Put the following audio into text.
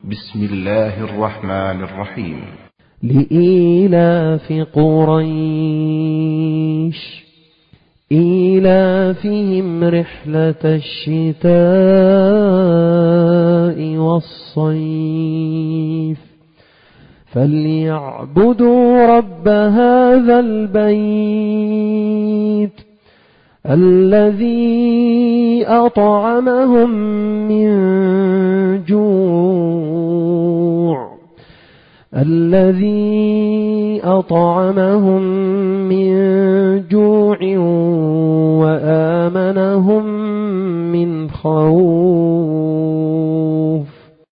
بسم الله الرحمن الرحيم. لإيلاف قريش إيلافهم رحلة الشتاء والصيف فليعبدوا رب هذا البيت الذي أطعمهم من جوع وآمنهم من خوف.